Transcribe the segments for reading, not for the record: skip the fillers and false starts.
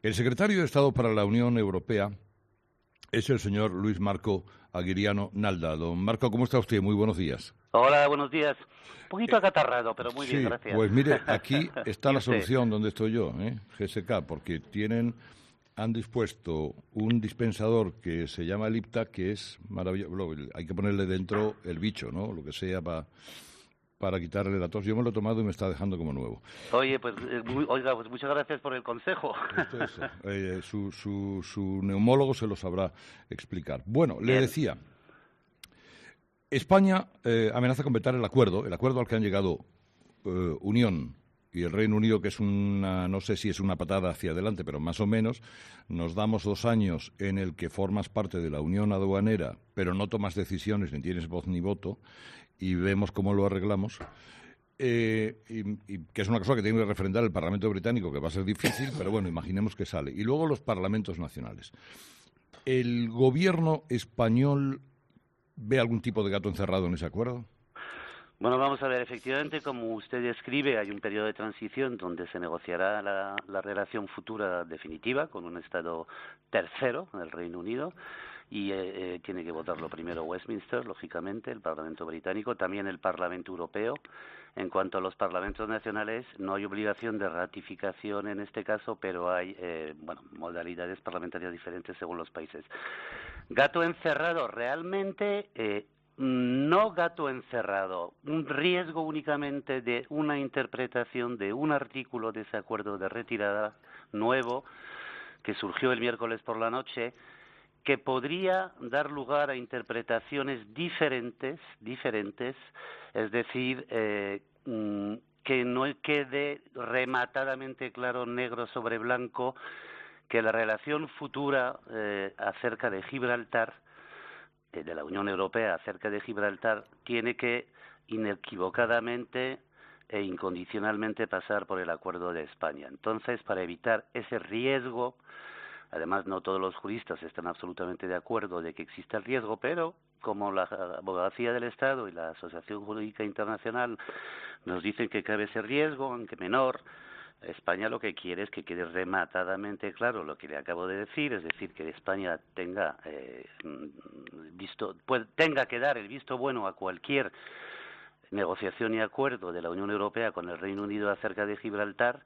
El secretario de Estado para la Unión Europea es el señor Luis Marco Aguiriano Nalda. Don Marco, ¿cómo está usted? Muy buenos días. Hola, buenos días. Un poquito acatarrado, pero muy bien, Sí, gracias. pues mire, aquí está ¿Y la usted? solución donde estoy yo, GSK, porque han dispuesto un dispensador que se llama Lipta, que es maravilloso. Hay que ponerle dentro el bicho, ¿no? Lo que sea para quitarle la tos. Yo me lo he tomado y me está dejando como nuevo. Oye, pues, oiga, pues muchas gracias por el consejo. Esto es, su neumólogo se lo sabrá explicar. Bueno, le Bien. decía, España amenaza con vetar el acuerdo al que han llegado Unión y el Reino Unido, que es no sé si es una patada hacia adelante, pero más o menos. Nos damos 2 años en el que formas parte de la Unión Aduanera, pero no tomas decisiones, ni tienes voz ni voto, y vemos cómo lo arreglamos. Y que es una cosa que tiene que refrendar el Parlamento británico, que va a ser difícil, pero bueno, imaginemos que sale. Y luego los parlamentos nacionales. ¿El gobierno español ve algún tipo de gato encerrado en ese acuerdo? Bueno, vamos a ver, efectivamente, como usted describe, hay un periodo de transición donde se negociará la relación futura definitiva con un Estado tercero, el Reino Unido, y tiene que votarlo primero Westminster, lógicamente, el Parlamento británico, también el Parlamento Europeo. En cuanto a los parlamentos nacionales, no hay obligación de ratificación en este caso, pero hay modalidades parlamentarias diferentes según los países. Gato encerrado, realmente no gato encerrado, un riesgo únicamente de una interpretación de un artículo de ese acuerdo de retirada nuevo que surgió el miércoles por la noche, que podría dar lugar a interpretaciones diferentes, es decir, que no quede rematadamente claro, negro sobre blanco, que la relación futura acerca de Gibraltar, de la Unión Europea acerca de Gibraltar, tiene que inequivocadamente e incondicionalmente pasar por el acuerdo de España. Entonces, para evitar ese riesgo, además no todos los juristas están absolutamente de acuerdo de que exista el riesgo, pero como la Abogacía del Estado y la Asociación Jurídica Internacional nos dicen que cabe ese riesgo, aunque menor, España lo que quiere es que quede rematadamente claro lo que le acabo de decir, es decir, que España tenga tenga que dar el visto bueno a cualquier negociación y acuerdo de la Unión Europea con el Reino Unido acerca de Gibraltar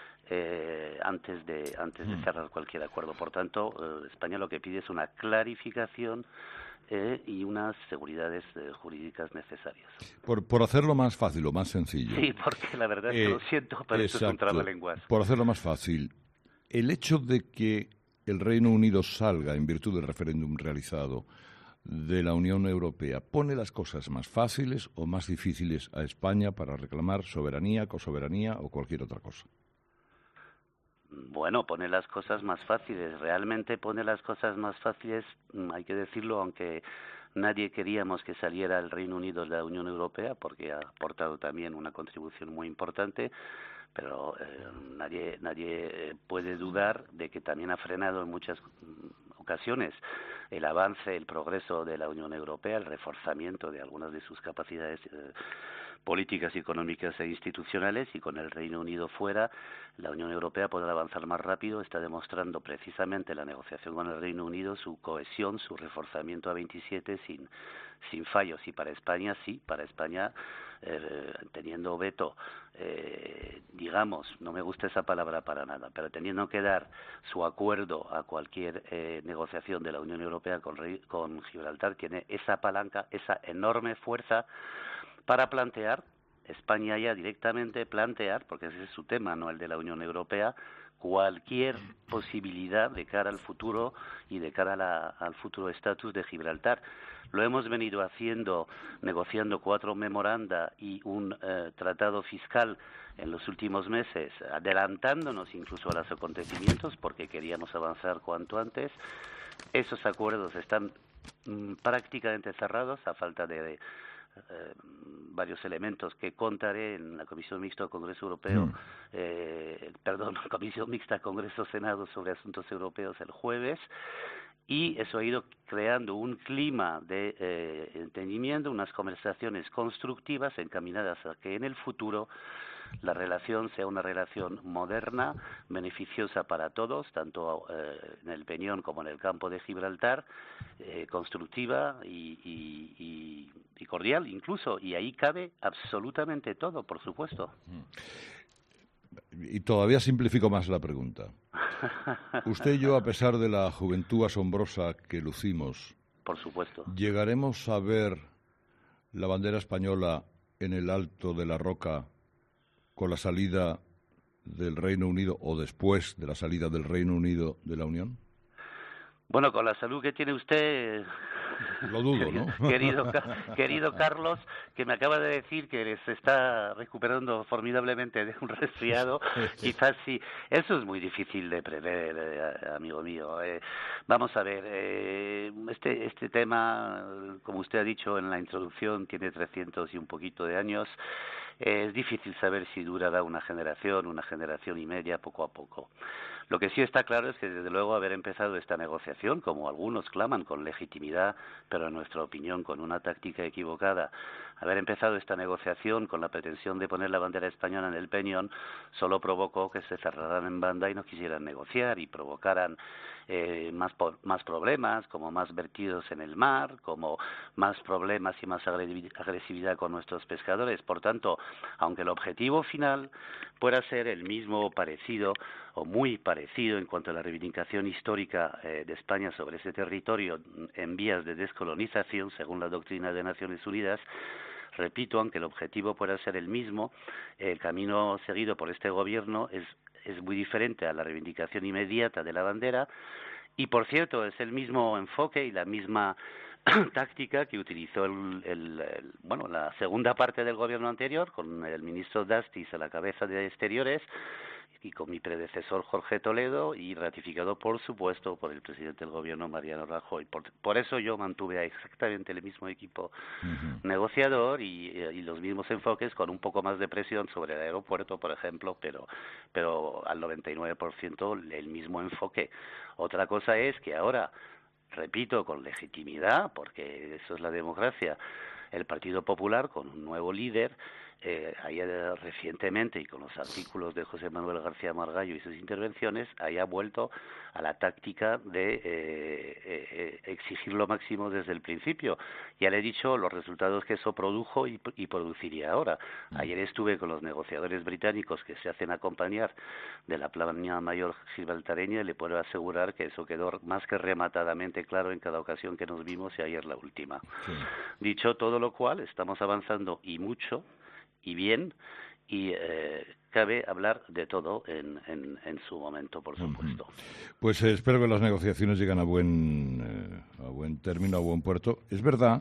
antes de cerrar cualquier acuerdo. Por tanto, España lo que pide es una clarificación y unas seguridades jurídicas necesarias. Por hacerlo más fácil o más sencillo. Sí, porque la verdad es que lo siento, pero esto es un Exacto. trabalenguas. Por hacerlo más fácil, el hecho de que el Reino Unido salga, en virtud del referéndum realizado, de la Unión Europea, ¿pone las cosas más fáciles o más difíciles a España para reclamar soberanía, cosoberanía o cualquier otra cosa? Bueno, pone las cosas más fáciles, realmente pone las cosas más fáciles, hay que decirlo, aunque nadie queríamos que saliera el Reino Unido de la Unión Europea, porque ha aportado también una contribución muy importante, pero nadie puede dudar de que también ha frenado en muchas ocasiones el avance, el progreso de la Unión Europea, el reforzamiento de algunas de sus capacidades políticas, económicas e institucionales, y con el Reino Unido fuera, la Unión Europea podrá avanzar más rápido. Está demostrando precisamente la negociación con el Reino Unido su cohesión, su reforzamiento a 27 sin fallos. Y para España, sí, para España, teniendo veto, digamos, no me gusta esa palabra para nada, pero teniendo que dar su acuerdo a cualquier negociación de la Unión Europea con Gibraltar, tiene esa palanca, esa enorme fuerza para plantear, España ya directamente plantear, porque ese es su tema, no el de la Unión Europea, cualquier posibilidad de cara al futuro y de cara al futuro estatus de Gibraltar. Lo hemos venido haciendo, negociando 4 memoranda y un tratado fiscal en los últimos meses, adelantándonos incluso a los acontecimientos porque queríamos avanzar cuanto antes. Esos acuerdos están prácticamente cerrados a falta de varios elementos que contaré en la Comisión Mixta Congreso Europeo, Comisión Mixta Congreso-Senado sobre Asuntos Europeos el jueves, y eso ha ido creando un clima de entendimiento, unas conversaciones constructivas encaminadas a que en el futuro la relación sea una relación moderna, beneficiosa para todos, tanto en el Peñón como en el campo de Gibraltar, constructiva y cordial incluso, y ahí cabe absolutamente todo, por supuesto. Y todavía simplifico más la pregunta. Usted y yo, a pesar de la juventud asombrosa que lucimos, por supuesto, ¿llegaremos a ver la bandera española en el Alto de la Roca con la salida del Reino Unido o después de la salida del Reino Unido de la Unión? Bueno, con la salud que tiene usted, lo dudo, ¿no? querido Carlos, que me acaba de decir que se está recuperando formidablemente de un resfriado, quizás sí. Eso es muy difícil de prever, amigo mío. Vamos a ver, este tema, como usted ha dicho en la introducción, tiene 300 y un poquito de años. Es difícil saber si durará una generación y media, poco a poco. Lo que sí está claro es que, desde luego, haber empezado esta negociación, como algunos claman, con legitimidad, pero en nuestra opinión con una táctica equivocada, haber empezado esta negociación con la pretensión de poner la bandera española en el Peñón, solo provocó que se cerraran en banda y no quisieran negociar y provocaran más problemas, como más vertidos en el mar, como más problemas y más agresividad con nuestros pescadores. Por tanto, aunque el objetivo final pueda ser el mismo, parecido o muy parecido en cuanto a la reivindicación histórica de España sobre ese territorio en vías de descolonización, según la doctrina de Naciones Unidas, repito, aunque el objetivo pueda ser el mismo, el camino seguido por este gobierno es muy diferente a la reivindicación inmediata de la bandera, y por cierto, es el mismo enfoque y la misma táctica que utilizó la segunda parte del gobierno anterior, con el ministro Dastis a la cabeza de Exteriores y con mi predecesor Jorge Toledo, y ratificado, por supuesto, por el presidente del gobierno, Mariano Rajoy. Por eso yo mantuve exactamente el mismo equipo negociador y los mismos enfoques, con un poco más de presión sobre el aeropuerto, por ejemplo, pero al 99% el mismo enfoque. Otra cosa es que ahora, repito, con legitimidad, porque eso es la democracia, el Partido Popular, con un nuevo líder, recientemente, y con los artículos de José Manuel García Margallo y sus intervenciones, haya vuelto a la táctica de exigir lo máximo desde el principio. Ya le he dicho los resultados que eso produjo y produciría ahora. Ayer estuve con los negociadores británicos que se hacen acompañar de la plana mayor gibraltareña, y le puedo asegurar que eso quedó más que rematadamente claro en cada ocasión que nos vimos, y ayer la última. Sí. Dicho todo lo cual, estamos avanzando y mucho y bien, y cabe hablar de todo en su momento, por supuesto. Pues espero que las negociaciones lleguen a buen término, a buen puerto. Es verdad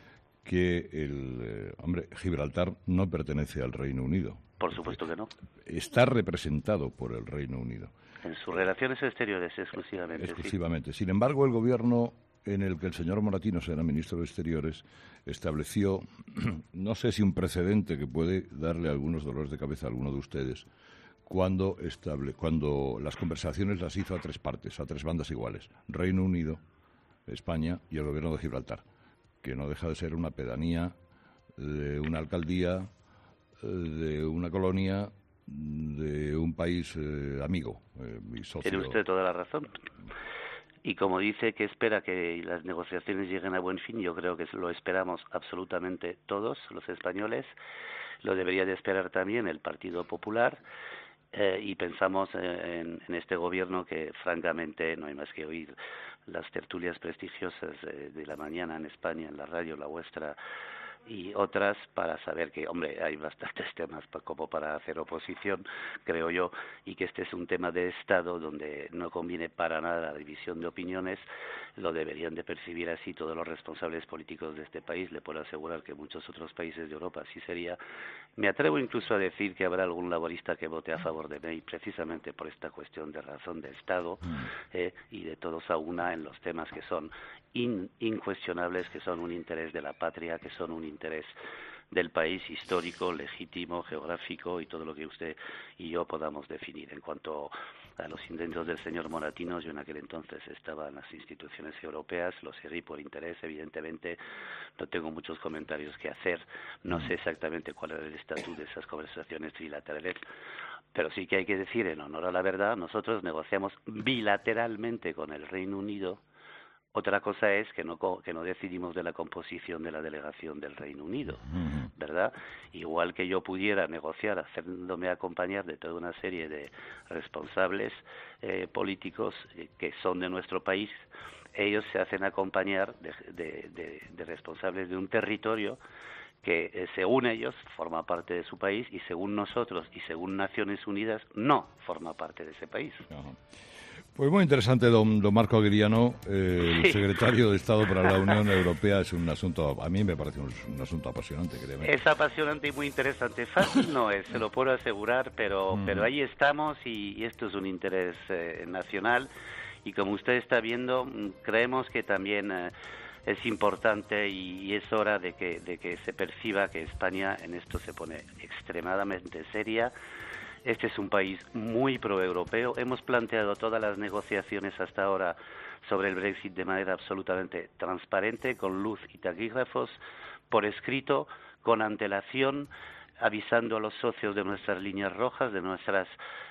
que Gibraltar no pertenece al Reino Unido. Por supuesto que no. Está representado por el Reino Unido. En sus relaciones exteriores, exclusivamente. Exclusivamente. Sí. Sin embargo, el gobierno en el que el señor Moratinos era ministro de Exteriores estableció, no sé si un precedente que puede darle algunos dolores de cabeza a alguno de ustedes, cuando las conversaciones las hizo a tres partes, a tres bandas iguales: Reino Unido, España y el gobierno de Gibraltar, que no deja de ser una pedanía de una alcaldía, de una colonia, de un país amigo y socio. Tiene usted toda la razón. Y como dice que espera que las negociaciones lleguen a buen fin, yo creo que lo esperamos absolutamente todos los españoles. Lo debería de esperar también el Partido Popular. Y pensamos en este gobierno, que francamente no hay más que oír las tertulias prestigiosas de la mañana en España, en la radio, la vuestra y otras, para saber que, hay bastantes temas como para hacer oposición, creo yo, y que este es un tema de Estado donde no conviene para nada la división de opiniones. Lo deberían de percibir así todos los responsables políticos de este país. Le puedo asegurar que muchos otros países de Europa así sería. Me atrevo incluso a decir que habrá algún laborista que vote a favor de May, precisamente por esta cuestión de razón de Estado, y de todos a una en los temas que son incuestionables, que son un interés de la patria, que son un interés del país histórico, legítimo, geográfico y todo lo que usted y yo podamos definir. En cuanto a los intentos del señor Moratinos, yo en aquel entonces estaba en las instituciones europeas, lo seguí por interés, evidentemente no tengo muchos comentarios que hacer, no sé exactamente cuál era el estatus de esas conversaciones trilaterales, pero sí que hay que decir, en honor a la verdad, nosotros negociamos bilateralmente con el Reino Unido. Otra cosa es que no decidimos de la composición de la delegación del Reino Unido, ¿verdad? Igual que yo pudiera negociar haciéndome acompañar de toda una serie de responsables políticos que son de nuestro país, ellos se hacen acompañar de responsables de un territorio que según ellos forma parte de su país y según nosotros y según Naciones Unidas no forma parte de ese país. Ajá. Pues muy interesante, don Marco Aguiriano, el secretario de Estado para la Unión Europea. Es un asunto, a mí me parece un asunto apasionante, créeme. Es apasionante y muy interesante. Fácil no es, se lo puedo asegurar, pero ahí estamos y esto es un interés nacional. Y como usted está viendo, creemos que también es importante y es hora de que se perciba que España en esto se pone extremadamente seria. Este es un país muy proeuropeo. Hemos planteado todas las negociaciones hasta ahora sobre el Brexit de manera absolutamente transparente, con luz y taquígrafos, por escrito, con antelación, avisando a los socios de nuestras líneas rojas, de nuestros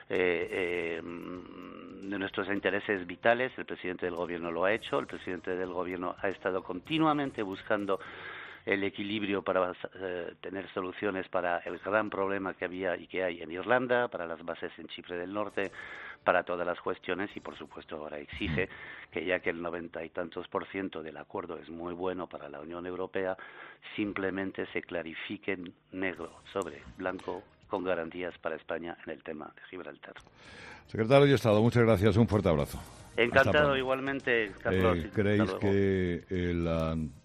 intereses vitales. El presidente del Gobierno lo ha hecho. El presidente del Gobierno ha estado continuamente buscando el equilibrio para tener soluciones para el gran problema que había y que hay en Irlanda, para las bases en Chipre del Norte, para todas las cuestiones y, por supuesto, ahora exige que, ya que el 90 y tantos % del acuerdo es muy bueno para la Unión Europea, simplemente se clarifique negro sobre blanco con garantías para España en el tema de Gibraltar. Secretario de Estado, muchas gracias. Un fuerte abrazo. Encantado igualmente, Carlos. ¿Creéis que la